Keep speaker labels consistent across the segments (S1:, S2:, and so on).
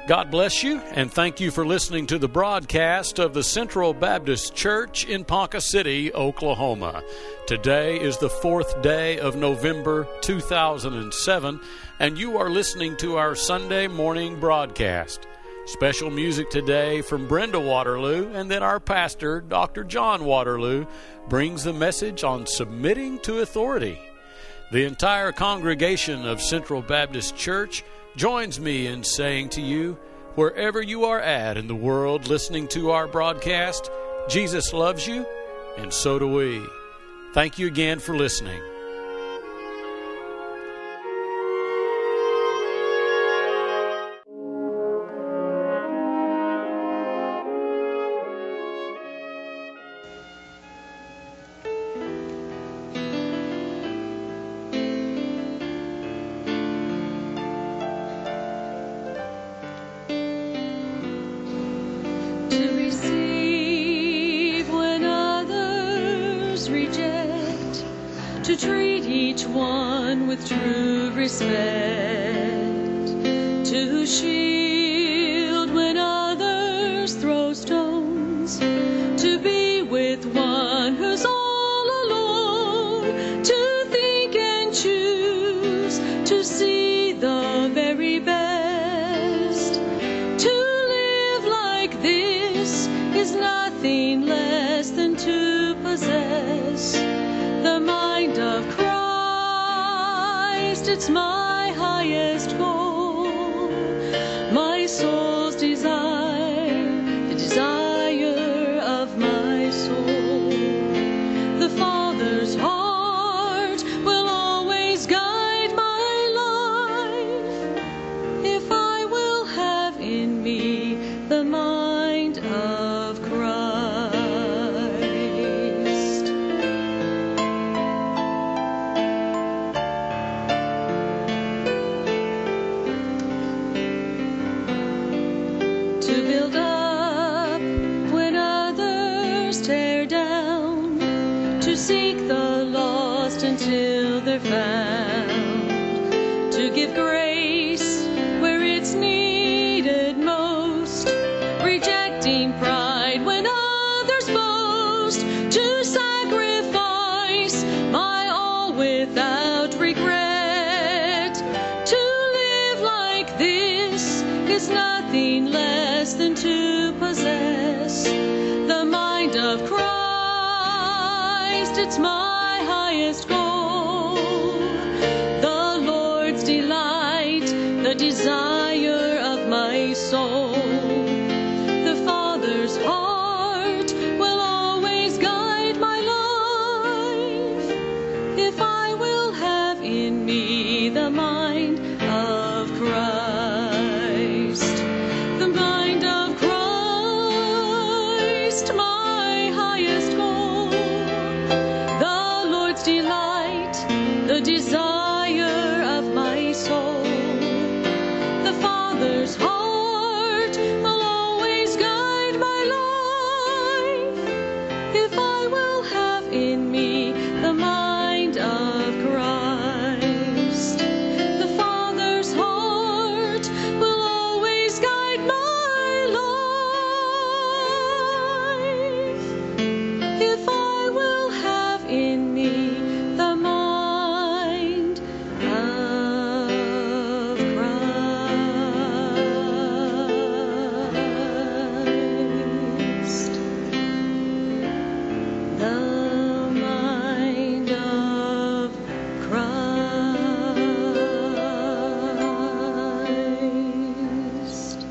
S1: God bless you, and thank you for listening to the broadcast of the Central Baptist Church in Ponca City, Oklahoma. Today is the 4th day of November 2007, and you are listening to our Sunday morning broadcast. Special music today from Brenda Waterloo, and then our pastor, Dr. John Waterloo, brings the message on submitting to authority. The entire congregation of Central Baptist Church joins me in saying to you, wherever you are at in the world listening to our broadcast, Jesus loves you, and so do we. Thank you again for listening.
S2: To treat each one with true respect, to shield when others throw stones, to be with one who's all alone, to think and choose, to see the very best. To live like this is nothing less than to possess the mind of Christ. It's my highest goal, my soul's desire, the desire of my soul. The Father's heart will always guide my life, if I will have in me the mind of Christ. Until they're found, to give grace where it's needed most, rejecting pride when others boast, to sacrifice my all without regret. To live like this is nothing less than to possess the mind of Christ. It's my highest goal, the Lord's delight, the desire of my soul. The Father's heart will always guide my life, if I will have in me the mind of Christ. The mind of Christ, my highest goal, delight, the desire of my soul. The Father's heart will always guide my life, if I will have in me the mind of Christ. The Father's heart will always guide my life, if I will have in me the mind of Christ. The mind of Christ.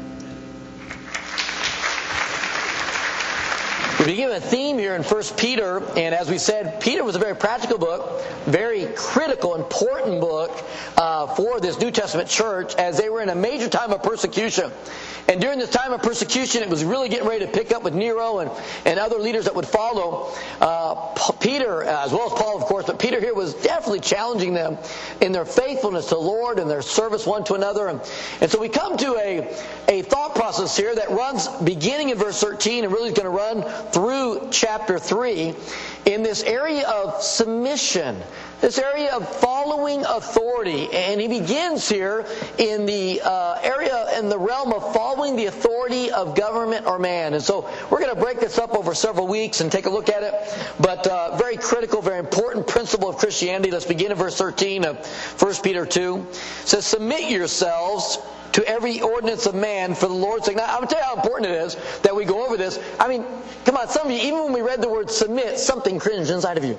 S3: We begin a theme here in 1 Peter, and as we said, Peter was a very practical book, very critical, important book for this New Testament church as they were in a major time of persecution. And during this time of persecution, it was really getting ready to pick up with Nero and other leaders that would follow. Peter, as well as Paul, of course, but Peter here was definitely challenging them in their faithfulness to the Lord and their service one to another. And so we come to a thought process here that runs beginning in verse 13 and really is going to run through chapter 3. in this area of submission, this area of following authority. And he begins here in the area, in the realm of following the authority of government or man. And so we're going to break this up over several weeks and take a look at it. But very critical, very important principle of Christianity. Let's begin in verse 13 of 1 Peter 2. It says, submit yourselves to every ordinance of man for the Lord's sake. Now, I'm going to tell you how important it is that we go over this. I mean, come on, some of you, even when we read the word submit, something cringed inside of you.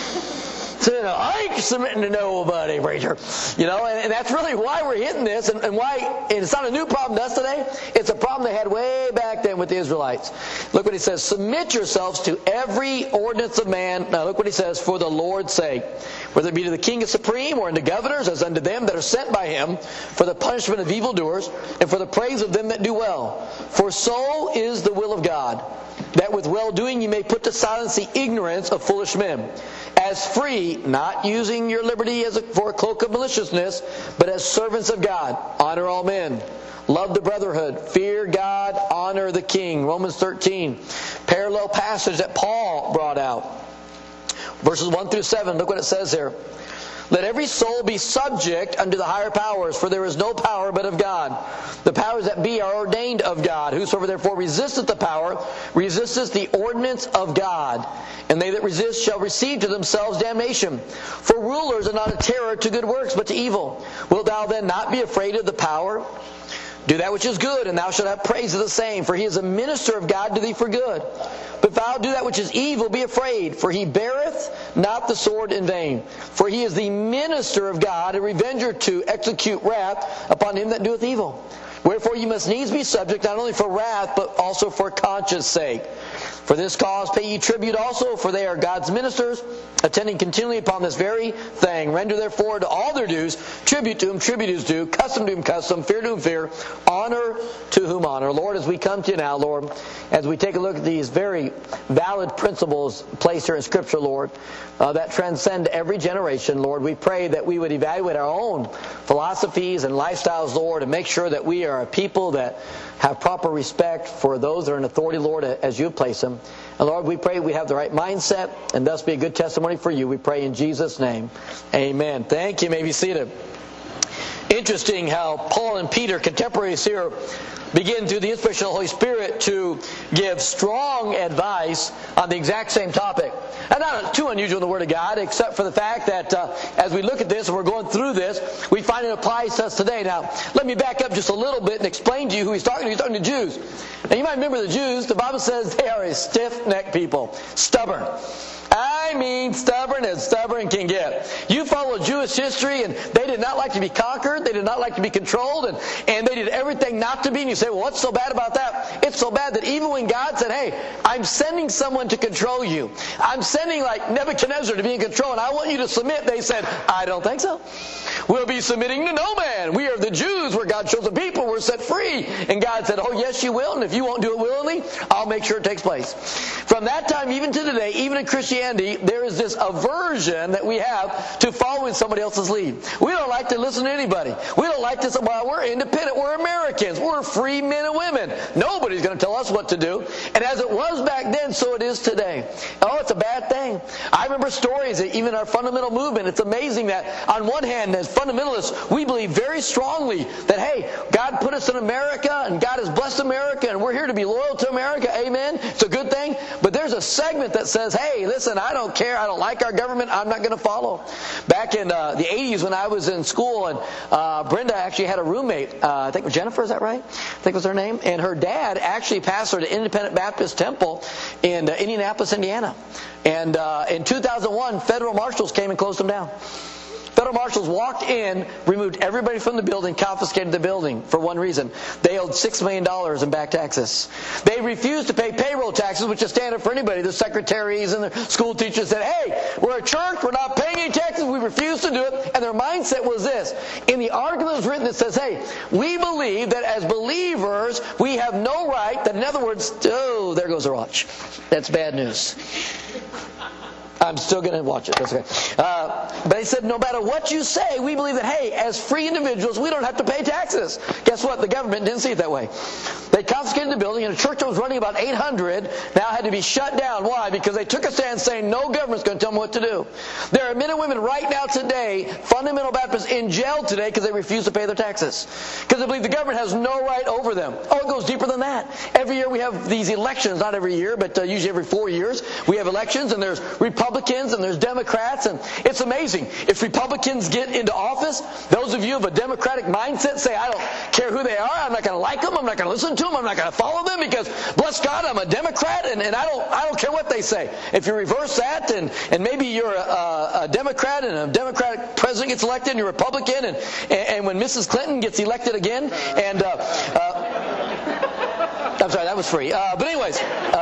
S3: So, I ain't submitting to nobody, preacher. And that's really why we're hitting this, and why, and it's not a new problem to us today. It's a problem they had way back then with the Israelites. Look what he says, submit yourselves to every ordinance of man. Now look what he says, for the Lord's sake. Whether it be to the king supreme or unto governors, as unto them that are sent by him, for the punishment of evildoers, and for the praise of them that do well. For so is the will of God, that with well-doing you may put to silence the ignorance of foolish men. As free, not using your liberty for a cloak of maliciousness, but as servants of God. Honor all men. Love the brotherhood. Fear God. Honor the king. Romans 13. Parallel passage that Paul brought out. Verses 1 through 7. Look what it says here. Let every soul be subject unto the higher powers, for there is no power but of God. The powers that be are ordained of God. Whosoever therefore resisteth the power, resisteth the ordinance of God. And they that resist shall receive to themselves damnation. For rulers are not a terror to good works, but to evil. Wilt thou then not be afraid of the power? Do that which is good, and thou shalt have praise of the same. For he is a minister of God to thee for good. But if thou do that which is evil, be afraid, for he beareth not the sword in vain. For he is the minister of God, a revenger to execute wrath upon him that doeth evil. Wherefore you must needs be subject, not only for wrath, but also for conscience sake. For this cause pay ye tribute also, for they are God's ministers, attending continually upon this very thing. Render therefore to all their dues, tribute to whom tribute is due, custom to whom custom, fear to whom fear, honor to whom honor. Lord, as we come to you now, Lord, as we take a look at these very valid principles placed here in Scripture, Lord, that transcend every generation, Lord, we pray that we would evaluate our own philosophies and lifestyles, Lord, and make sure that we are a people that have proper respect for those that are in authority, Lord, as you place them. And Lord, we pray we have the right mindset and thus be a good testimony for you. We pray in Jesus' name. Amen. Thank you. You may be seated. Interesting how Paul and Peter, contemporaries here, begin through the inspiration of the Holy Spirit to give strong advice on the exact same topic. And not too unusual in the Word of God, except for the fact that as we look at this and we're going through this, we find it applies to us today. Now, let me back up just a little bit and explain to you who he's talking to. He's talking to Jews. Now, you might remember the Jews. The Bible says they are a stiff-necked people. Stubborn. I mean stubborn as stubborn can get. You follow Jewish history, and they did not like to be conquered. They did not like to be controlled, and they did everything not to be. And you say, well, what's so bad about that? It's so bad that even when God said, hey, I'm sending someone to control you. I'm sending like Nebuchadnezzar to be in control, and I want you to submit. They said, I don't think so. We'll be submitting to no man. We are the Jews where God chose the people. We're set free. And God said, oh, yes, you will. And if you won't do it willingly, I'll make sure it takes place. From that time, even to today, even in Christianity, there is this aversion that we have to following somebody else's lead. We don't like to listen to anybody. We don't like to say, well, we're independent. We're Americans. We're free men and women. Nobody's going to tell us what to do. And as it was back then, so it is today. Oh, it's a bad thing. I remember stories that even our fundamental movement, it's amazing that on one hand, as fundamentalists, we believe very strongly that, hey, God put us in America and God has blessed America and we're here to be loyal to America. Amen. It's a good thing. But there's a segment that says, hey, listen, I don't care. I don't like our government. I'm not going to follow. Back in the 80s when I was in school, and Brenda actually had a roommate, I think Jennifer, is that right? I think was her name. And her dad actually pastored an Independent Baptist temple in Indianapolis, Indiana. And in 2001, federal marshals came and closed them down. Federal marshals walked in, removed everybody from the building, confiscated the building for one reason. They owed $6 million in back taxes. They refused to pay payroll taxes, which is standard for anybody. The secretaries and the school teachers said, hey, we're a church, we're not paying any taxes, we refuse to do it. And their mindset was this. In the article that was written, it says, hey, we believe that as believers, we have no right, that in other words, oh, there goes our watch. That's bad news. I'm still going to watch it. That's okay. But they said, no matter what you say, we believe that, hey, as free individuals, we don't have to pay taxes. Guess what? The government didn't see it that way. They confiscated the building, and a church that was running about 800 now had to be shut down. Why? Because they took a stand saying, no government's going to tell them what to do. There are men and women right now today, fundamental Baptists, in jail today because they refuse to pay their taxes. Because they believe the government has no right over them. Oh, it goes deeper than that. Every year we have these elections, not every year, but usually every 4 years. We have elections, and there's Republicans and there's Democrats, and it's amazing. If Republicans get into office, those of you of a Democratic mindset say, I don't care who they are, I'm not going to like them, I'm not going to listen to them, I'm not going to follow them, because bless God, I'm a Democrat, and I don't care what they say. If you reverse that, and maybe you're a Democrat, and a Democratic president gets elected, and you're a Republican, and when Mrs. Clinton gets elected again, and I'm sorry, that was free. But anyways,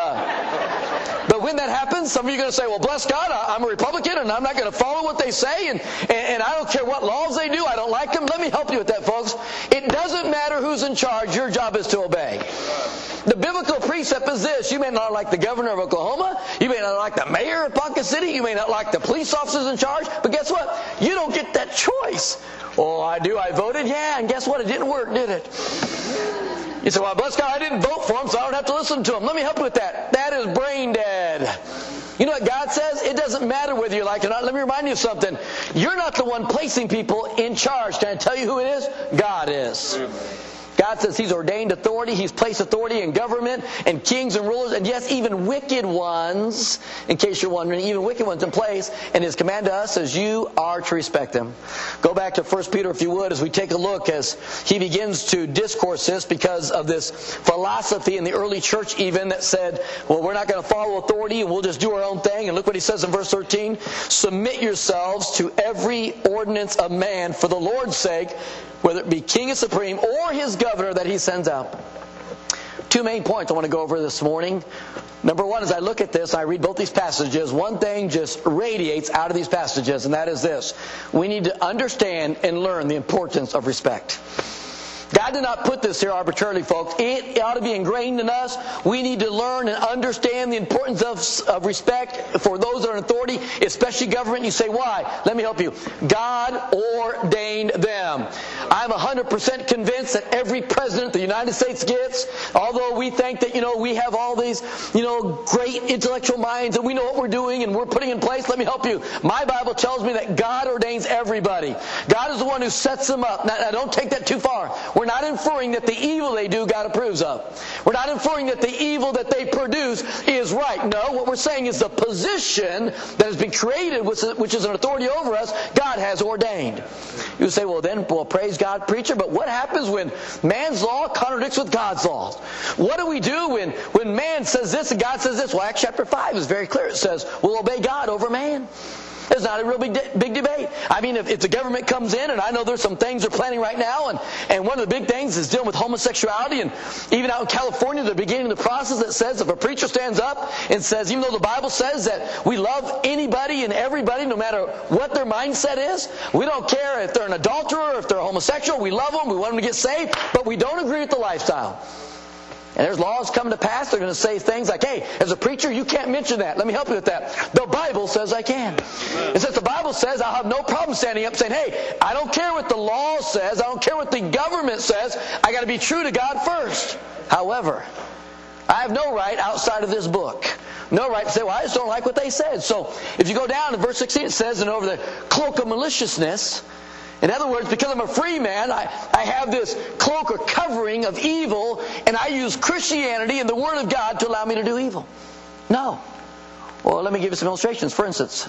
S3: but when that happens, some of you are going to say, well, bless God, I'm a Republican, and I'm not going to follow what they say, and I don't care what laws they do, I don't like them. Let me help you with that, folks. It doesn't matter who's in charge, your job is to obey. The biblical precept is this: you may not like the governor of Oklahoma, you may not like the mayor of Ponca City, you may not like the police officers in charge, but guess what? You don't get that choice. Oh, I do, I voted, yeah, and guess what? It didn't work, did it? You say, well, bless God, I didn't vote for him, so I don't have to listen to him. Let me help you with that. That is brain dead. You know what God says? It doesn't matter whether you like it or not. Let me remind you of something. You're not the one placing people in charge. Can I tell you who it is? God is. God says He's ordained authority. He's placed authority in government and kings and rulers, and yes, even wicked ones, in case you're wondering, even wicked ones in place. And His command to us is you are to respect them. Go back to 1 Peter, if you would, as we take a look as he begins to discourse this, because of this philosophy in the early church even that said, well, we're not going to follow authority and we'll just do our own thing. And look what he says in verse 13. Submit yourselves to every ordinance of man for the Lord's sake, whether it be king and supreme or his governor that he sends out. Two main points I want to go over this morning. Number one, as I look at this, I read both these passages, one thing just radiates out of these passages, and that is this: we need to understand and learn the importance of respect. God did not put this here arbitrarily, folks. It ought to be ingrained in us. We need to learn and understand the importance of respect for those that are in authority, especially government. You say, why? Let me help you. God ordained them. I'm 100% convinced that every president the United States gets, although we think that, we have all these, great intellectual minds and we know what we're doing and we're putting in place. Let me help you. My Bible tells me that God ordains everybody. God is the one who sets them up. Now don't take that too far. We're not inferring that the evil they do God approves of. We're not inferring that the evil that they produce is right. No, what we're saying is the position that has been created, which is an authority over us, God has ordained. You say, well, praise God, preacher, but what happens when man's law contradicts with God's law? What do we do when man says this and God says this? Well, Acts chapter 5 is very clear. It says, we'll obey God over man. There's not a real big debate. I mean, if the government comes in, and I know there's some things they're planning right now, and one of the big things is dealing with homosexuality, and even out in California, they're beginning the process that says if a preacher stands up and says, even though the Bible says that we love anybody and everybody, no matter what their mindset is, we don't care if they're an adulterer or if they're homosexual, we love them, we want them to get saved, but we don't agree with the lifestyle. And there's laws coming to pass. They're going to say things like, hey, as a preacher, you can't mention that. Let me help you with that. The Bible says I can. And since the Bible says, I'll have no problem standing up saying, hey, I don't care what the law says. I don't care what the government says. I got to be true to God first. However, I have no right outside of this book. No right to say, well, I just don't like what they said. So if you go down to verse 16, it says, and over the cloak of maliciousness, in other words, because I'm a free man, I have this cloak or covering of evil, and I use Christianity and the Word of God to allow me to do evil. No. Well, let me give you some illustrations. For instance,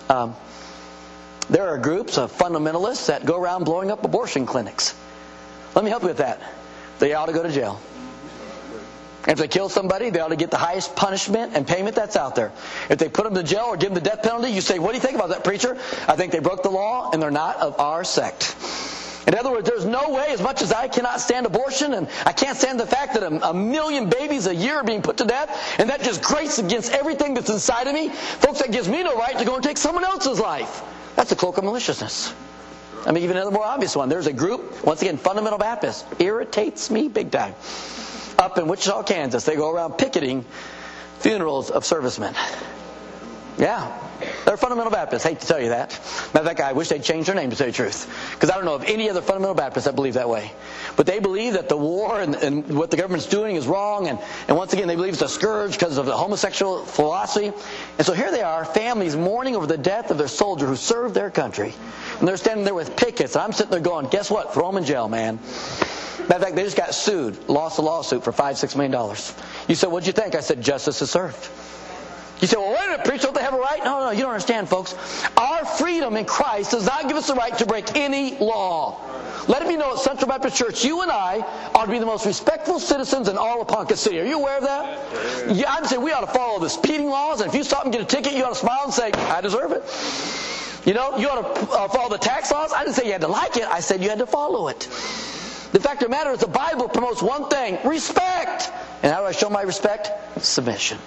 S3: there are groups of fundamentalists that go around blowing up abortion clinics. Let me help you with that. They ought to go to jail. And if they kill somebody, they ought to get the highest punishment and payment that's out there. If they put them to jail or give them the death penalty, you say, what do you think about that, preacher? I think they broke the law and they're not of our sect. In other words, there's no way, as much as I cannot stand abortion and I can't stand the fact that a million babies a year are being put to death, and that just grates against everything that's inside of me, folks, that gives me no right to go and take someone else's life. That's a cloak of maliciousness. Let me give you another more obvious one. There's a group, once again, fundamental Baptists. Irritates me big time. Up in Wichita, Kansas, they go around picketing funerals of servicemen. Yeah. They're fundamental Baptists. Hate to tell you that. Matter of fact, I wish they'd change their name, to tell you the truth. Because I don't know of any other fundamental Baptists that believe that way. But they believe that the war and what the government's doing is wrong. And once again, they believe it's a scourge because of the homosexual philosophy. And so here they are, families mourning over the death of their soldier who served their country. And they're standing there with pickets. And I'm sitting there going, guess what? Throw them in jail, man. Matter of fact, they just got sued. Lost a lawsuit for $5-6 million. You said, what'd you think? I said, justice is served. You say, well, wait a minute, preacher, don't they have a right? No, you don't understand, folks. Our freedom in Christ does not give us the right to break any law. Let it be known at Central Baptist Church, you and I ought to be the most respectful citizens in all of Ponca City. Are you aware of that? Yeah, I'm saying we ought to follow the speeding laws, and if you stop and get a ticket, you ought to smile and say, I deserve it. You know, you ought to follow the tax laws. I didn't say you had to like it. I said you had to follow it. The fact of the matter is the Bible promotes one thing, respect. And how do I show my respect? Submission.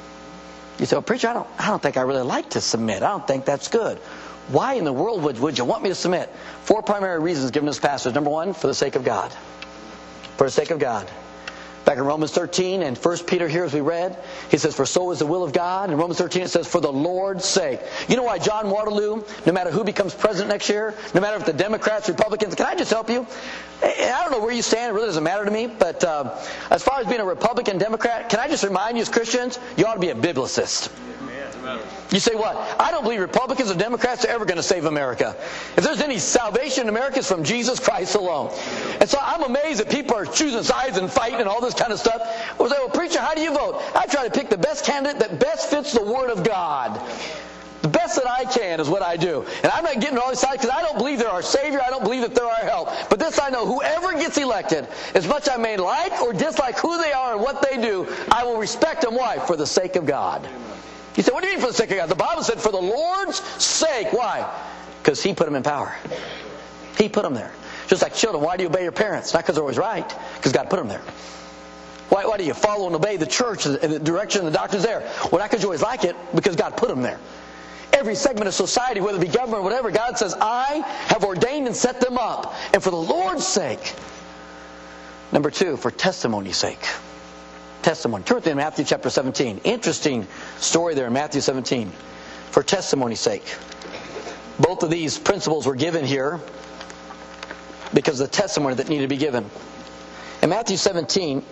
S3: You say, well, preacher, I don't think I really like to submit. I don't think that's good. Why in the world would you want me to submit? 4 primary reasons given this passage. Number 1, for the sake of God. For the sake of God. Back in Romans 13 and 1 Peter here as we read, he says, for so is the will of God. In Romans 13 it says, for the Lord's sake. You know why John Waterloo, no matter who becomes president next year, no matter if the Democrats, Republicans, can I just help you? I don't know where you stand, it really doesn't matter to me, but as far as being a Republican, Democrat, can I just remind you as Christians, you ought to be a biblicist. You say what? I don't believe Republicans or Democrats are ever going to save America. If there's any salvation in America, it's from Jesus Christ alone. And so I'm amazed that people are choosing sides and fighting and all this kind of stuff. I say, well, preacher, how do you vote? I try to pick the best candidate that best fits the Word of God. The best that I can is what I do. And I'm not getting all these sides because I don't believe they're our Savior. I don't believe that they're our help. But this I know, whoever gets elected, as much I may like or dislike who they are and what they do, I will respect them. Why? For the sake of God. You say, what do you mean for the sake of God? The Bible said for the Lord's sake. Why? Because He put them in power. He put them there. Just like children, why do you obey your parents? Not because they're always right, because God put them there. Why do you follow and obey the church and the direction the doctor's there? Well, not because you always like it, because God put them there. Every segment of society, whether it be government or whatever, God says, I have ordained and set them up. And for the Lord's sake. Number 2, for testimony's sake. Testimony. Turn with me to Matthew chapter 17. Interesting story there in Matthew 17. For testimony's sake. Both of these principles were given here because of the testimony that needed to be given. In Matthew 17,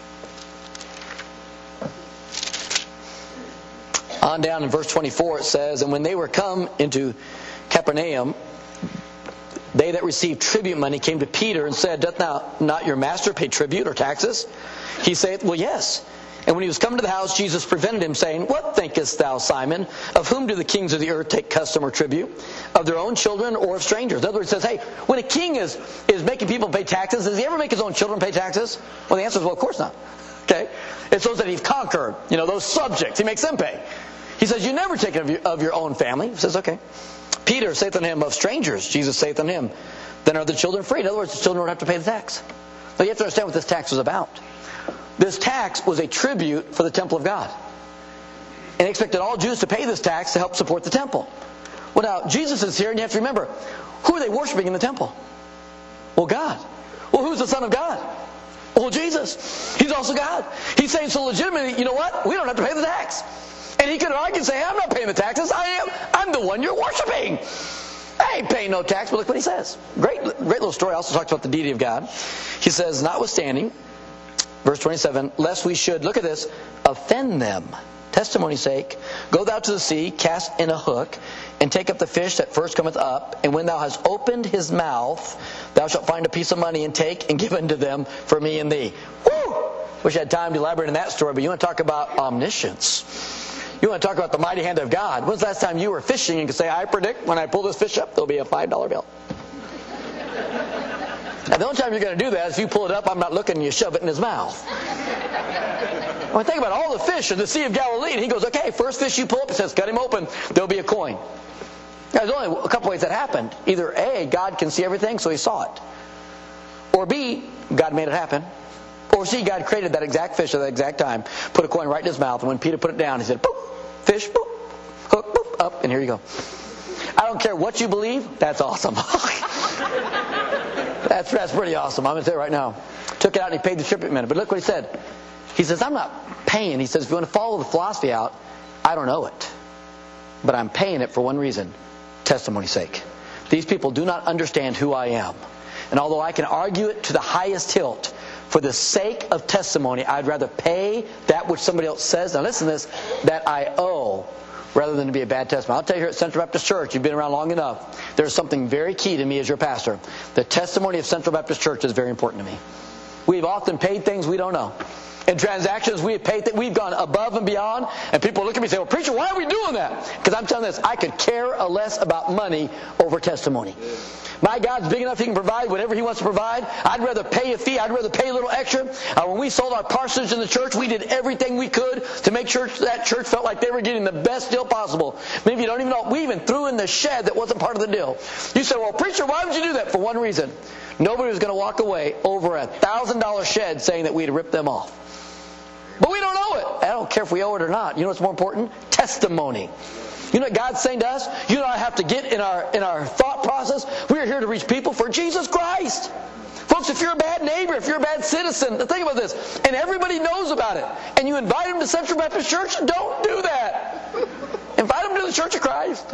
S3: on down in verse 24 it says, and when they were come into Capernaum, they that received tribute money came to Peter and said, doth not your master pay tribute or taxes? He saith, well, yes. And when he was come to the house, Jesus prevented him, saying, what thinkest thou, Simon? Of whom do the kings of the earth take custom or tribute? Of their own children or of strangers? In other words, it says, hey, when a king is making people pay taxes, does he ever make his own children pay taxes? Well, the answer is, well, of course not. Okay? It's those that he's conquered, those subjects. He makes them pay. He says, you never take it of your own family. He says, okay. Peter saith unto him, of strangers. Jesus saith unto him, then are the children free. In other words, the children don't have to pay the tax. But you have to understand what this tax was about. This tax was a tribute for the temple of God. And he expected all Jews to pay this tax to help support the temple. Well, now, Jesus is here, and you have to remember, who are they worshiping in the temple? Well, God. Well, who's the Son of God? Well, Jesus. He's also God. He's saying, so legitimately, you know what? We don't have to pay the tax. And he could argue and say, I'm not paying the taxes. I'm the one you're worshiping. I ain't paying no tax. But look what he says. Great little story. Also talks about the deity of God. He says, notwithstanding, verse 27, lest we should, look at this, offend them. Testimony's sake, go thou to the sea, cast in a hook, and take up the fish that first cometh up. And when thou hast opened his mouth, thou shalt find a piece of money, and take and give unto them for me and thee. Woo! Wish I had time to elaborate on that story, but you want to talk about omniscience. You want to talk about the mighty hand of God. When's the last time you were fishing and could say, I predict when I pull this fish up, there'll be a $5 bill. Now, the only time you're going to do that is if you pull it up, I'm not looking, and you shove it in his mouth. Well, think about all the fish in the Sea of Galilee. And he goes, okay, first fish you pull up, it says, cut him open, there'll be a coin. Now, there's only a couple ways that happened. Either A, God can see everything, so he saw it. Or B, God made it happen. Or C, God created that exact fish at that exact time, put a coin right in his mouth, and when Peter put it down, he said, boop, fish, boop, hook, boop, up, and here you go. I don't care what you believe, that's awesome. That's pretty awesome. I'm going to tell you right now. Took it out and he paid the tribute money. But look what he said. He says, I'm not paying. He says, if you want to follow the philosophy out, I don't owe it. but I'm paying it for one reason: testimony's sake. These people do not understand who I am. And although I can argue it to the highest hilt, for the sake of testimony, I'd rather pay that which somebody else says, now listen to this, that I owe, rather than to be a bad testimony. I'll tell you, here at Central Baptist Church, you've been around long enough, there's something very key to me as your pastor. The testimony of Central Baptist Church is very important to me. We've often paid things we don't know. In transactions, we have paid we've gone above and beyond, and people look at me and say, well, preacher, why are we doing that? Because I'm telling you this, I could care less about money over testimony. My God's big enough, He can provide whatever He wants to provide. I'd rather pay a fee. I'd rather pay a little extra. When we sold our parsonage in the church, we did everything we could to make sure that church felt like they were getting the best deal possible. Maybe you don't even know. We even threw in the shed that wasn't part of the deal. You say, well, preacher, why would you do that? For one reason. Nobody was going to walk away over $1,000 shed saying that we had ripped them off. But we don't owe it. I don't care if we owe it or not. You know what's more important? Testimony. You know what God's saying to us? You know what I have to get in our thought process? We are here to reach people for Jesus Christ. Folks, if you're a bad neighbor, if you're a bad citizen, think about this, and everybody knows about it, and you invite them to Central Baptist Church, don't do that. Invite them to the Church of Christ.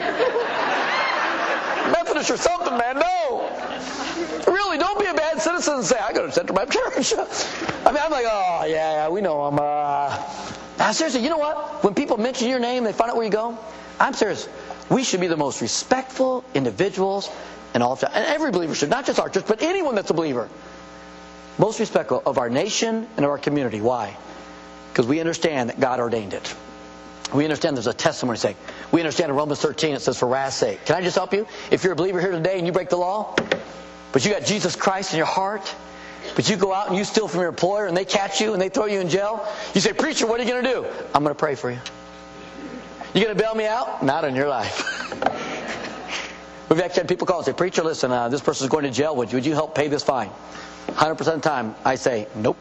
S3: Methodist or something, man. No. Really, don't be a bad citizen and say, I go to Central Baptist Church. I mean, I'm like, oh, yeah, we know them. Now, seriously, you know what? When people mention your name, they find out where you go. I'm serious. We should be the most respectful individuals in all of time. And every believer should, not just our church, but anyone that's a believer. Most respectful of our nation and of our community. Why? Because we understand that God ordained it. We understand there's a testimony sake. We understand in Romans 13 it says for wrath's sake. Can I just help you? If you're a believer here today and you break the law, but you got Jesus Christ in your heart, but you go out and you steal from your employer and they catch you and they throw you in jail, you say, preacher, what are you going to do? I'm going to pray for you. You going to bail me out? Not in your life. We've actually had people call and say, preacher, listen, this person's going to jail. Would you help pay this fine? 100% of the time, I say, nope.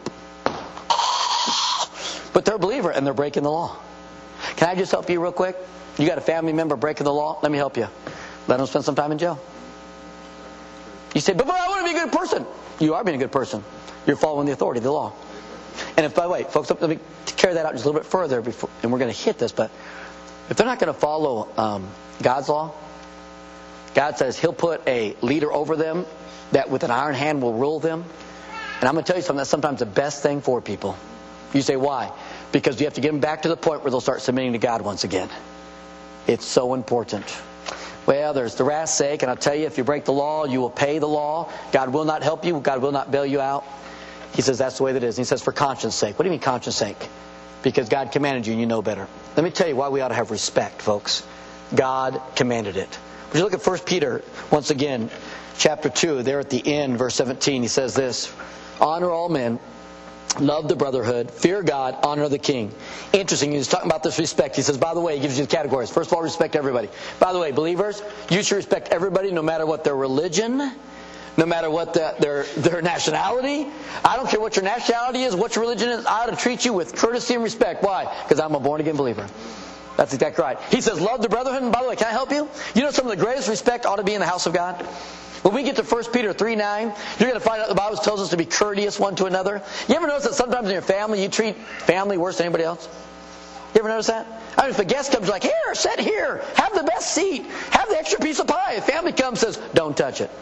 S3: But they're a believer and they're breaking the law. Can I just help you real quick? You got a family member breaking the law? Let me help you. Let them spend some time in jail. You say, but I want to be a good person. You are being a good person. You're following the authority of the law. And if, by the way, folks, let me carry that out just a little bit further, before, and we're going to hit this, but if they're not going to follow God's law, God says He'll put a leader over them that with an iron hand will rule them. And I'm going to tell you something, that's sometimes the best thing for people. You say, why? Because you have to get them back to the point where they'll start submitting to God once again. It's so important. Well, there's the wrath's sake, and I'll tell you, if you break the law, you will pay the law. God will not help you. God will not bail you out. He says that's the way that it is. And he says for conscience sake. What do you mean conscience sake? Because God commanded you and you know better. Let me tell you why we ought to have respect, folks. God commanded it. Would you look at 1 Peter, once again, chapter 2, there at the end, verse 17, he says this, honor all men, love the brotherhood, fear God, honor the king. Interesting, he's talking about this respect. He says, by the way, he gives you the categories. First of all, respect everybody. By the way, believers, you should respect everybody no matter what their religion, no matter what their nationality. I don't care what your nationality is, what your religion is. I ought to treat you with courtesy and respect. Why? Because I'm a born-again believer. That's exactly right. He says, love the brotherhood. And by the way, can I help you? You know some of the greatest respect ought to be in the house of God? When we get to 1 Peter 3:9, you're going to find out the Bible tells us to be courteous one to another. You ever notice that sometimes in your family you treat family worse than anybody else? You ever notice that? I mean, if a guest comes like, here, sit here, have the best seat, have the extra piece of pie. If family comes and says, don't touch it.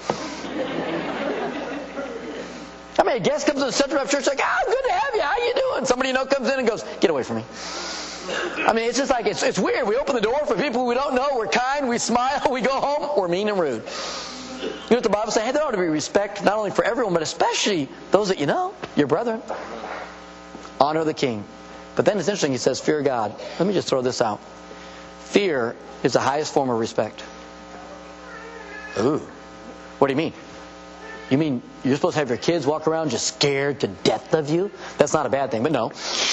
S3: I mean, a guest comes to the Central Baptist Church like, good to have you, how you doing? Somebody you know comes in and goes, get away from me. I mean, it's just like, it's weird. We open the door for people we don't know, we're kind, we smile, we go home, we're mean and rude. You know what the Bible says? Hey, there ought to be respect not only for everyone, but especially those that you know, your brethren. Honor the king. But then it's interesting, he says, fear God. Let me just throw this out. Fear is the highest form of respect. Ooh. What do you mean? You mean you're supposed to have your kids walk around just scared to death of you? That's not a bad thing, but no.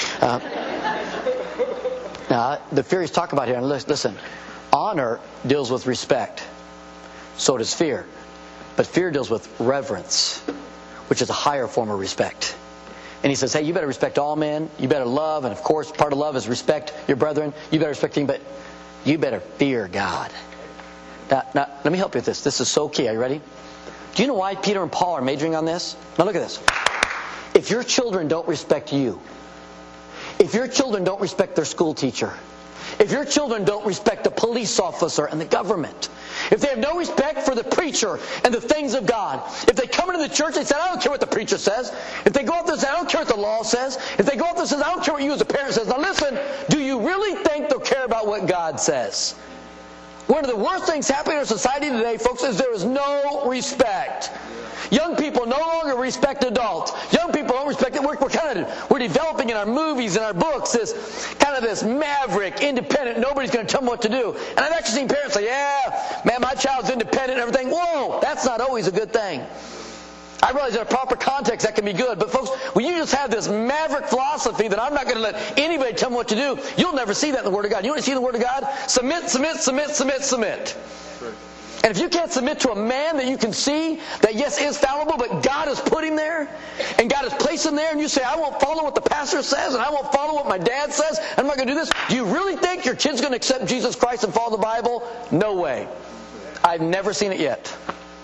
S3: Now, the fear he's talking about here, and listen, honor deals with respect. So does fear. But fear deals with reverence, which is a higher form of respect. And he says, hey, you better respect all men. You better love. And of course, part of love is respect your brethren. You better respect him, but you better fear God. Now, let me help you with this. This is so key. Are you ready? Do you know why Peter and Paul are majoring on this? Now look at this. If your children don't respect you, if your children don't respect their school teacher, if your children don't respect the police officer and the government, if they have no respect for the preacher and the things of God, if they come into the church and say, I don't care what the preacher says, if they go up there and say, I don't care what the law says, if they go up there and say, I don't care what you as a parent says, now listen, do you really think they'll care about what God says? One of the worst things happening in our society today, folks, is there is no respect. Young people no longer respect adults. Young people don't respect it. We're developing in our movies and our books this maverick, independent, nobody's going to tell them what to do. And I've actually seen parents say, yeah, man, my child's independent and everything. Whoa, that's not always a good thing. I realize in a proper context that can be good. But folks, when you just have this maverick philosophy that I'm not going to let anybody tell me what to do, you'll never see that in the Word of God. You want to see the Word of God? Submit, submit, submit, submit, submit. And if you can't submit to a man that you can see that, yes, is fallible, but God has put him there, and God has placed him there, and you say, I won't follow what the pastor says, and I won't follow what my dad says, I'm not going to do this. Do you really think your kid's going to accept Jesus Christ and follow the Bible? No way. I've never seen it yet.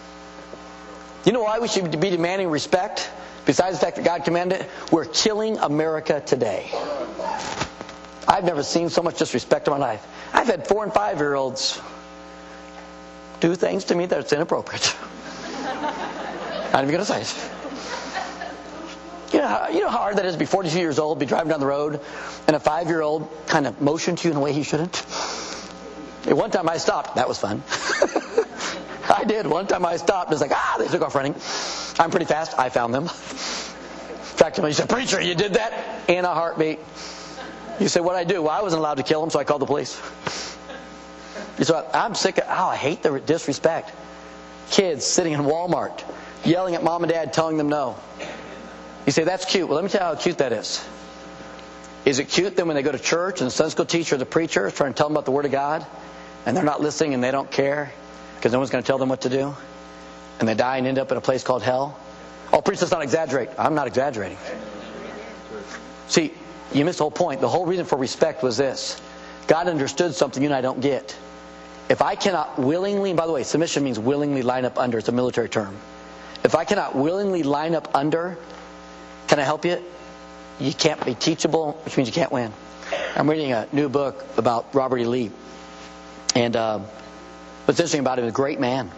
S3: You know why we should be demanding respect? Besides the fact that God commanded it, we're killing America today. I've never seen so much disrespect in my life. I've had 4- and 5-year-olds do things to me that's inappropriate. Not even going to say it. You know how hard that is to be 42 years old, be driving down the road, and a 5-year-old kind of motioned to you in a way he shouldn't? At one time I stopped. That was fun. I did. One time I stopped. It was like, they took off running. I'm pretty fast. I found them. In fact, he said, preacher, you did that? In a heartbeat. You say, what'd I do? Well, I wasn't allowed to kill him, so I called the police. So I'm sick of, I hate the disrespect. Kids sitting in Walmart, yelling at mom and dad, telling them no. You say, that's cute. Well, let me tell you how cute that is. Is it cute then when they go to church and the Sunday school teacher or the preacher is trying to tell them about the Word of God, and they're not listening and they don't care because no one's going to tell them what to do, and they die and end up in a place called hell? Oh, preacher, let's not exaggerate. I'm not exaggerating. See, you missed the whole point. The whole reason for respect was this. God understood something you and I don't get. If I cannot willingly, and by the way, submission means willingly line up under. It's a military term. If I cannot willingly line up under, can I help you? You can't be teachable, which means you can't win. I'm reading a new book about Robert E. Lee. And what's interesting about him, he's a great man.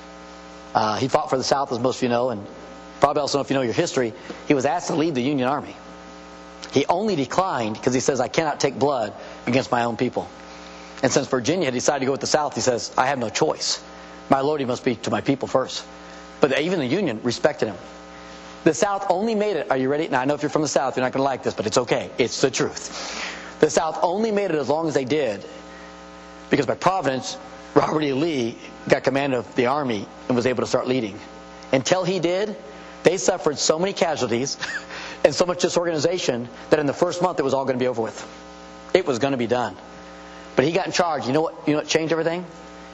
S3: He fought for the South, as most of you know, and probably also know if you know your history. He was asked to lead the Union Army. He only declined because he says, I cannot take blood against my own people. And since Virginia had decided to go with the South, he says, I have no choice. My loyalty must be to my people first. But even the Union respected him. The South only made it, are you ready? Now, I know if you're from the South, you're not going to like this, but it's okay. It's the truth. The South only made it as long as they did because by providence, Robert E. Lee got command of the Army and was able to start leading. Until he did, they suffered so many casualties and so much disorganization that in the first month it was all going to be over with. It was going to be done. But he got in charge. You know what changed everything?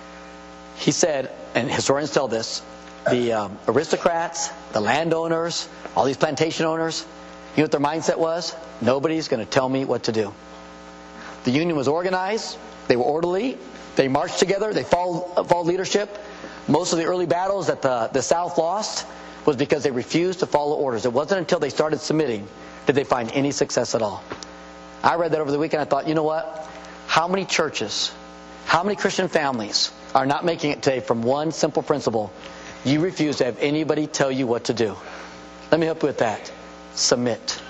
S3: He said, and historians tell this, the aristocrats, the landowners, all these plantation owners, you know what their mindset was? Nobody's going to tell me what to do. The Union was organized. They were orderly. They marched together. They followed leadership. Most of the early battles that the South lost was because they refused to follow orders. It wasn't until they started submitting did they find any success at all. I read that over the weekend. I thought, you know what? How many churches, how many Christian families are not making it today from one simple principle? You refuse to have anybody tell you what to do. Let me help you with that. Submit.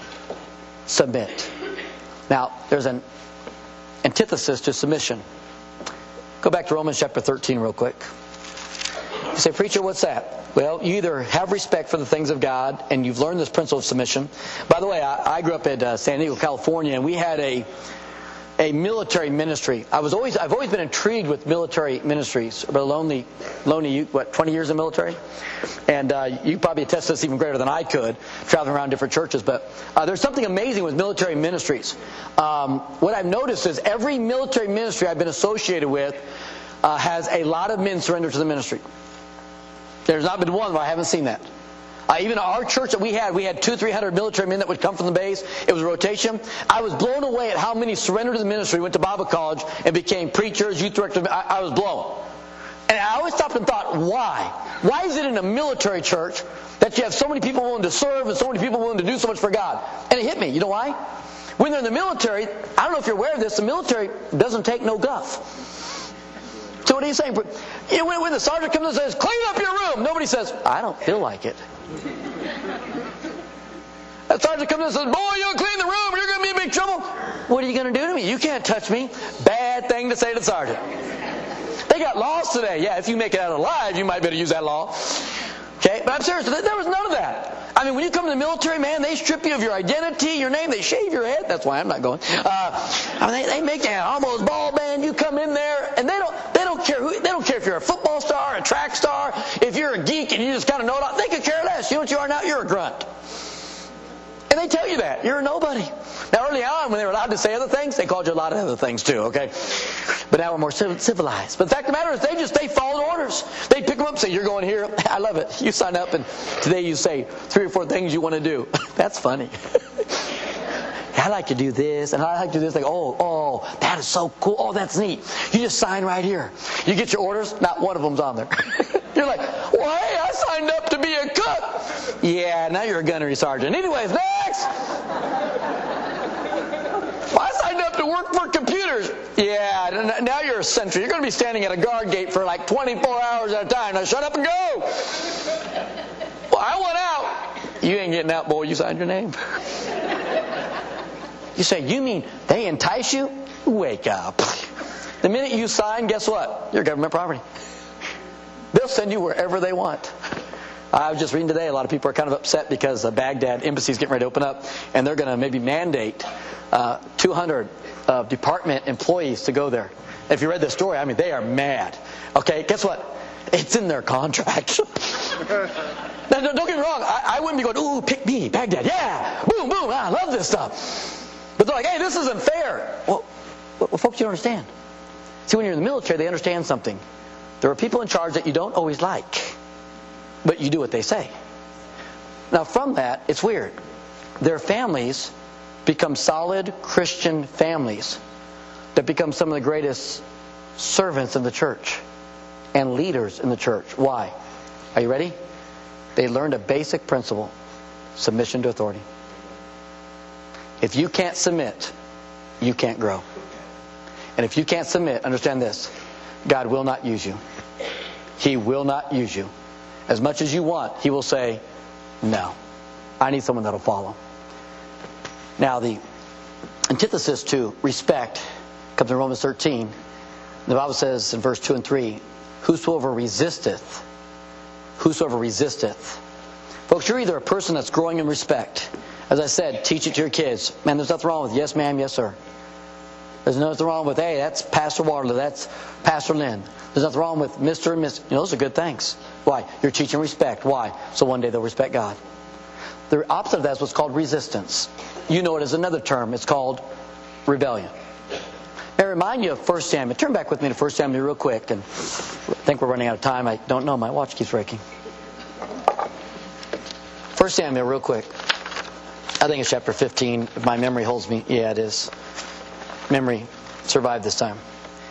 S3: Submit. Now, there's an antithesis to submission. Go back to Romans chapter 13 real quick. You say, preacher, what's that? Well, you either have respect for the things of God, and you've learned this principle of submission. By the way, I grew up at San Diego, California, and we had a military ministry. I've always been intrigued with military ministries. Lonely, 20 years in the military? And you probably attest to this even greater than I could, traveling around different churches. But there's something amazing with military ministries. What I've noticed is every military ministry I've been associated with has a lot of men surrender to the ministry. There's not been one where I haven't seen that. Even our church that we had 200-300 military men that would come from the base. It was a rotation. I was blown away at how many surrendered to the ministry, went to Bible college, and became preachers, youth directors. I was blown. And I always stopped and thought, why? Why is it in a military church that you have so many people willing to serve and so many people willing to do so much for God? And it hit me. You know why? When they're in the military, I don't know if you're aware of this, the military doesn't take no guff. So what are you saying? You know, when the sergeant comes and says, clean up your room, nobody says, I don't feel like it. The sergeant comes and says, boy, you'll clean the room or you're going to be in big trouble. What are you going to do to me? You can't touch me. Bad thing to say to the sergeant. They got laws today. Yeah, if you make it out alive, you might be able to use that law. Okay, but I'm serious. There was none of that. I mean, when you come to the military, man, they strip you of your identity, your name, they shave your head. That's why I'm not going. I mean, they make you almost ball band. You come in there, and they don't care who. They don't care if you're a football star, a track star, if you're a geek and you just kind of know it all. They could care less. You know what you are now? You're a grunt. And they tell you that. You're a nobody. Now, early on, when they were allowed to say other things, they called you a lot of other things too, okay? But now we're more civilized. But the fact of the matter is, they followed orders. They pick them up and say, you're going here. I love it. You sign up, and today you say 3 or 4 things you want to do. That's funny. I like to do this, and I like to do this. Like, oh, that is so cool. Oh, that's neat. You just sign right here. You get your orders, not one of them's on there. You're like, well, hey, I signed up to be a cook. Yeah, now you're a gunnery sergeant. Anyways, next. Well, I signed up to work for computers. Yeah, now you're a sentry. You're going to be standing at a guard gate for like 24 hours at a time. Now shut up and go. Well, I want out. You ain't getting out, boy. You signed your name. You say, you mean they entice you? Wake up. The minute you sign, guess what? You're government property. They'll send you wherever they want. I was just reading today, a lot of people are kind of upset because the Baghdad embassy is getting ready to open up, and they're going to maybe mandate 200 department employees to go there. If you read the story, I mean, they are mad. Okay, guess what? It's in their contract. Now, don't get me wrong. I wouldn't be going, ooh, pick me, Baghdad. Yeah, boom, boom, I love this stuff. But they're like, hey, this isn't fair. Well, folks, you don't understand. See, when you're in the military, they understand something. There are people in charge that you don't always like, but you do what they say. Now, from that, it's weird. Their families become solid Christian families that become some of the greatest servants in the church and leaders in the church. Why? Are you ready? They learned a basic principle: submission to authority. If you can't submit, you can't grow. And if you can't submit, understand this: God will not use you. He will not use you. As much as you want, He will say, no. I need someone that'll follow. Now, the antithesis to respect comes in Romans 13. The Bible says in verse 2 and 3, whosoever resisteth. Folks, you're either a person that's growing in respect. As I said, teach it to your kids. Man, there's nothing wrong with yes ma'am, yes sir. There's nothing wrong with, hey, that's Pastor Waterloo, that's Pastor Lynn. There's nothing wrong with Mr. and Miss. You know, those are good things. Why? You're teaching respect. Why? So one day they'll respect God. The opposite of that is what's called resistance. You know it as another term. It's called rebellion. May I remind you of 1 Samuel. Turn back with me to 1 Samuel real quick. And I think we're running out of time. I don't know. My watch keeps breaking. 1 Samuel real quick. I think it's chapter 15. If my memory holds me. Yeah, it is. Memory survived this time.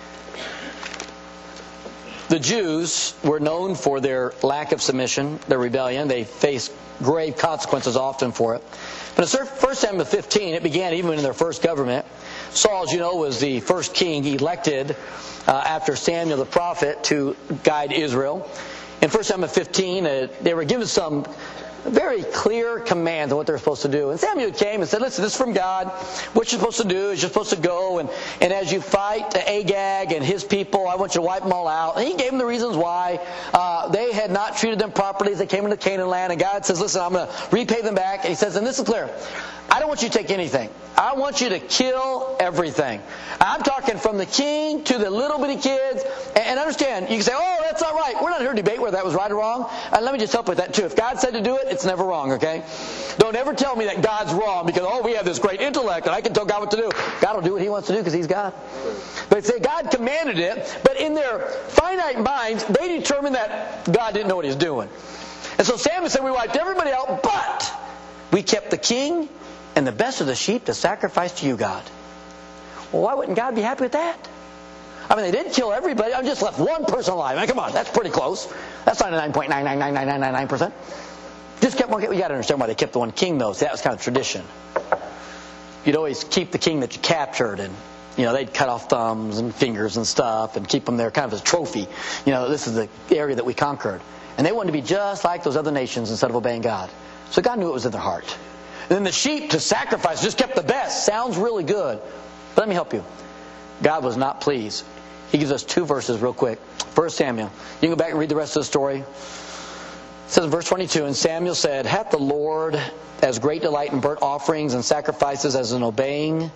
S3: The Jews were known for their lack of submission, their rebellion. They faced grave consequences often for it. But in 1 Samuel 15, it began even in their first government. Saul, as you know, was the first king elected after Samuel the prophet to guide Israel. In 1 Samuel 15, they were given some very clear commands on what they're supposed to do. And Samuel came and said, listen, this is from God. What you're supposed to do is you're supposed to go and as you fight Agag and his people, I want you to wipe them all out. And he gave them the reasons why. They had not treated them properly as they came into Canaan land. And God says, listen, I'm going to repay them back. And He says, and this is clear, I don't want you to take anything. I want you to kill everything. I'm talking from the king to the little bitty kids. And understand, you can say, oh, that's not right. We're not here to debate whether that was right or wrong. And let me just help with that too. If God said to do it, it's never wrong, okay? Don't ever tell me that God's wrong because, oh, we have this great intellect and I can tell God what to do. God will do what He wants to do because He's God. But say God commanded it, but in their finite minds, they determined that God didn't know what He was doing. And so Samuel said, we wiped everybody out, but we kept the king and the best of the sheep to sacrifice to you, God. Well, why wouldn't God be happy with that? I mean, they didn't kill everybody. I just left one person alive. I mean, come on, that's pretty close. That's 99.9999999%. Just kept one. You got to understand why they kept the one king, though. So that was kind of tradition. you'd always keep the king that you captured, and they'd cut off thumbs and fingers and stuff and keep them there kind of as a trophy. This is the area that we conquered. And they wanted to be just like those other nations instead of obeying God. So God knew it was in their heart. And then the sheep to sacrifice just kept the best. Sounds really good. But let me help you. God was not pleased. He gives us 2 verses real quick. 1 Samuel. You can go back and read the rest of the story. It says in verse 22, and Samuel said, hath the Lord as great delight in burnt offerings and sacrifices as in obeying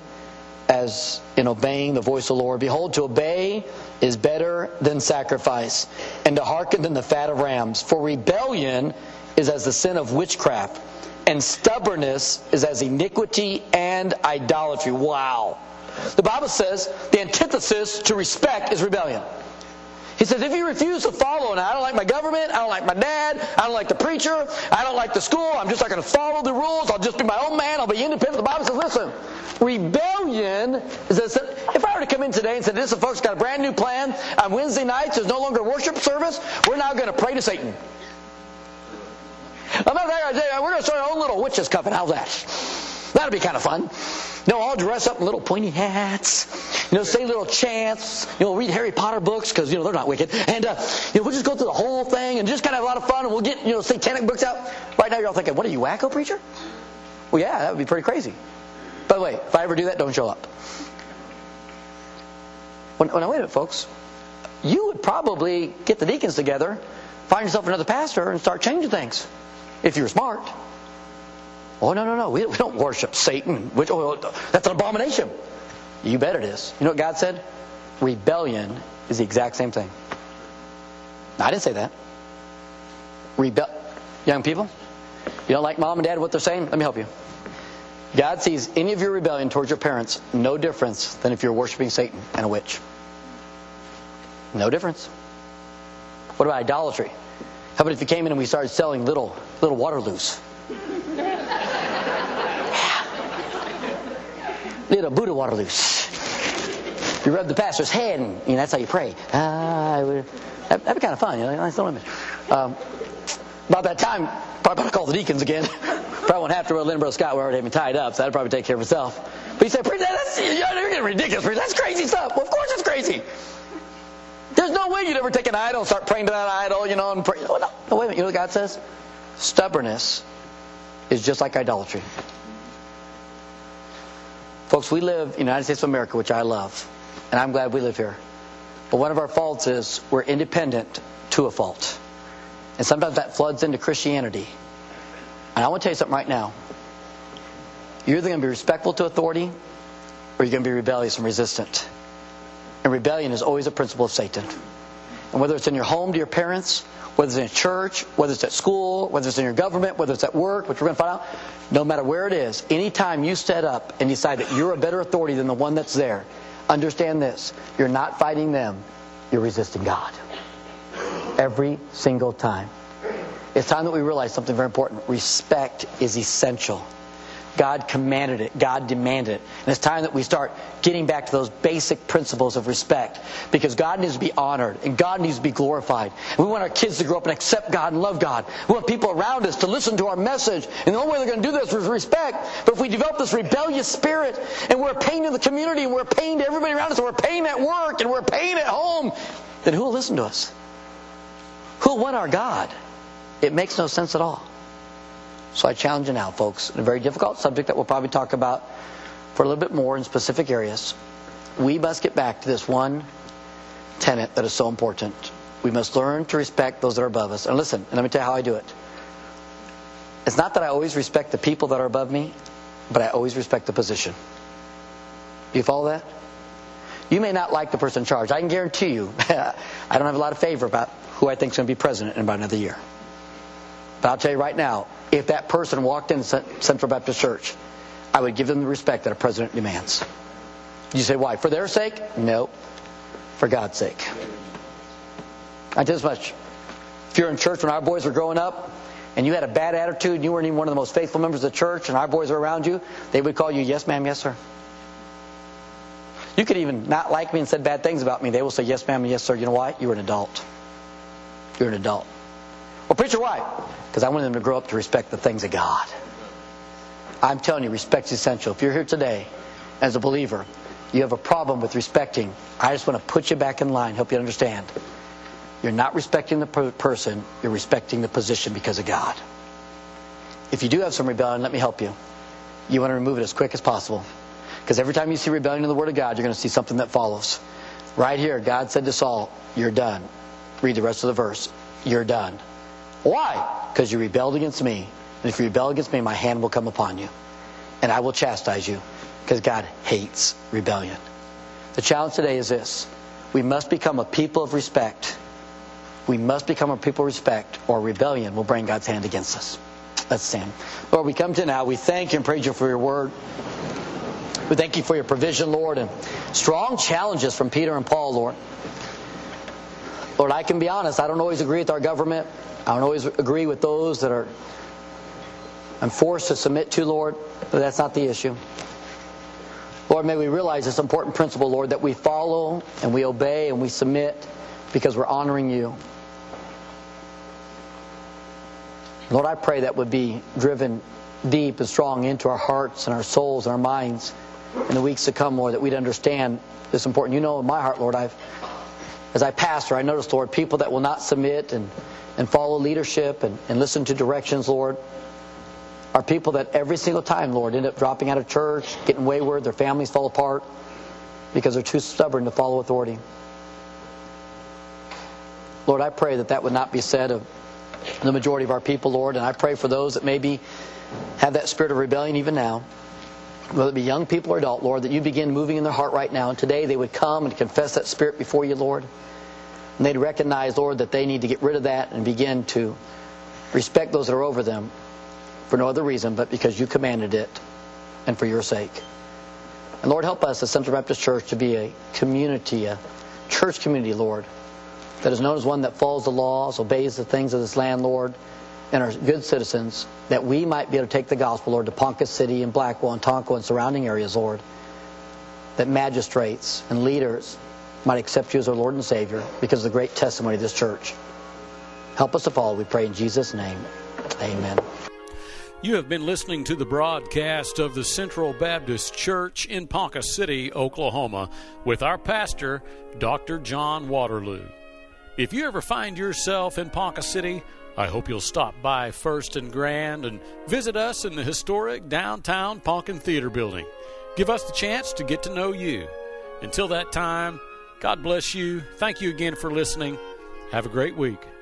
S3: the voice of the Lord? Behold, to obey is better than sacrifice, and to hearken than the fat of rams. For rebellion is as the sin of witchcraft, and stubbornness is as iniquity and idolatry. Wow. The Bible says the antithesis to respect is rebellion. He says, if you refuse to follow, and I don't like my government, I don't like my dad, I don't like the preacher, I don't like the school, I'm just not going to follow the rules, I'll just be my own man, I'll be independent. The Bible says, listen, rebellion is as if I were to come in today and say, listen folks, got a brand new plan, on Wednesday nights there's no longer worship service, we're now going to pray to Satan. I'm not going to say, we're going to start our own little witches coven. How's that? That'd be kind of fun. All dress up in little pointy hats. Say little chants. Read Harry Potter books because they're not wicked. And we'll just go through the whole thing and just kind of have a lot of fun. And we'll get satanic books out. Right now you're all thinking, what are you, wacko preacher? Well, yeah, that would be pretty crazy. By the way, if I ever do that, don't show up. Wait a minute, folks. You would probably get the deacons together, find yourself another pastor, and start changing things if you were smart. Oh, no. We don't worship Satan. That's an abomination. You bet it is. You know what God said? Rebellion is the exact same thing. I didn't say that. Young people, you don't like mom and dad what they're saying? Let me help you. God sees any of your rebellion towards your parents no difference than if you're worshiping Satan and a witch. No difference. What about idolatry? How about if you came in and we started selling little Waterloos? Little Buddha Waterloos. You rub the pastor's head, and that's how you pray. That'd be kind of fun. Nice little image. About that time, probably call the deacons again. Probably won't have to. Lynn Brother Scott, we already have him tied up, so that'd probably take care of itself. But you say, "Preacher, you're getting ridiculous. Preacher. That's crazy stuff." Well, of course it's crazy. There's no way you'd ever take an idol and start praying to that idol, and pray. Oh, no, wait a minute. You know what God says? Stubbornness is just like idolatry. Folks, we live in the United States of America, which I love, and I'm glad we live here. But one of our faults is we're independent to a fault. And sometimes that floods into Christianity. And I want to tell you something right now. You're either going to be respectful to authority, or you're going to be rebellious and resistant. And rebellion is always a principle of Satan. And whether it's in your home to your parents, whether it's in a church, whether it's at school, whether it's in your government, whether it's at work, which we're going to find out, no matter where it is, anytime you stand up and decide that you're a better authority than the one that's there, understand this. You're not fighting them. You're resisting God. Every single time. It's time that we realize something very important. Respect is essential. God commanded it. God demanded it. And it's time that we start getting back to those basic principles of respect. Because God needs to be honored. And God needs to be glorified. And we want our kids to grow up and accept God and love God. We want people around us to listen to our message. And the only way they're going to do this is respect. But if we develop this rebellious spirit, and we're a pain to the community, and we're a pain to everybody around us, and we're a pain at work, and we're a pain at home, then who will listen to us? Who will want our God? It makes no sense at all. So I challenge you now, folks, in a very difficult subject that we'll probably talk about for a little bit more in specific areas. We must get back to this one tenet that is so important. We must learn to respect those that are above us. And listen, and let me tell you how I do it. It's not that I always respect the people that are above me, but I always respect the position. Do you follow that? You may not like the person in charge. I can guarantee you, I don't have a lot of favor about who I think is going to be president in about another year. But I'll tell you right now, if that person walked in Central Baptist Church, I would give them the respect that a president demands. You say, why? For their sake? No. For God's sake. I tell you this much. If you're in church when our boys were growing up, and you had a bad attitude, and you weren't even one of the most faithful members of the church, and our boys were around you, they would call you, yes ma'am, yes sir. You could even not like me and said bad things about me. They will say, yes ma'am, yes sir. You know why? You're an adult. You're an adult. Well, preacher, why? Because I want them to grow up to respect the things of God. I'm telling you, respect's essential. If you're here today as a believer, you have a problem with respecting, I just want to put you back in line, help you understand. You're not respecting the person, you're respecting the position because of God. If you do have some rebellion, let me help you. You want to remove it as quick as possible. Because every time you see rebellion in the Word of God, you're going to see something that follows. Right here, God said to Saul, you're done. Read the rest of the verse. You're done. Why? Because you rebelled against me. And if you rebel against me, my hand will come upon you. And I will chastise you. Because God hates rebellion. The challenge today is this. We must become a people of respect. We must become a people of respect, or rebellion will bring God's hand against us. Let's stand. Lord, we come to now. We thank you and praise you for your word. We thank you for your provision, Lord, and strong challenges from Peter and Paul, Lord. Lord, I can be honest. I don't always agree with our government. I don't always agree with those that I'm forced to submit to, Lord, but that's not the issue. Lord, may we realize this important principle, Lord, that we follow and we obey and we submit because we're honoring you. Lord, I pray that would be driven deep and strong into our hearts and our souls and our minds in the weeks to come, Lord, that we'd understand this important. You know in my heart, Lord, as I pastor, I notice, Lord, people that will not submit and follow leadership and listen to directions, Lord, are people that every single time, Lord, end up dropping out of church, getting wayward, their families fall apart because they're too stubborn to follow authority. Lord, I pray that would not be said of the majority of our people, Lord, and I pray for those that maybe have that spirit of rebellion even now, whether it be young people or adult, Lord, that you begin moving in their heart right now, and today they would come and confess that spirit before you, Lord, and they'd recognize, Lord, that they need to get rid of that and begin to respect those that are over them for no other reason but because you commanded it and for your sake. And Lord, help us as Central Baptist Church to be a community, a church community, Lord, that is known as one that follows the laws, obeys the things of this land, Lord, and are good citizens, that we might be able to take the gospel, Lord, to Ponca City and Blackwell and Tonko and surrounding areas, Lord, that magistrates and leaders might accept you as our Lord and Savior because of the great testimony of this church. Help us to follow, we pray in Jesus' name. Amen.
S1: You have been listening to the broadcast of the Central Baptist Church in Ponca City, Oklahoma, with our pastor, Dr. John Waterloo. If you ever find yourself in Ponca City, I hope you'll stop by First and Grand and visit us in the historic downtown Poncan Theater Building. Give us the chance to get to know you. Until that time, God bless you. Thank you again for listening. Have a great week.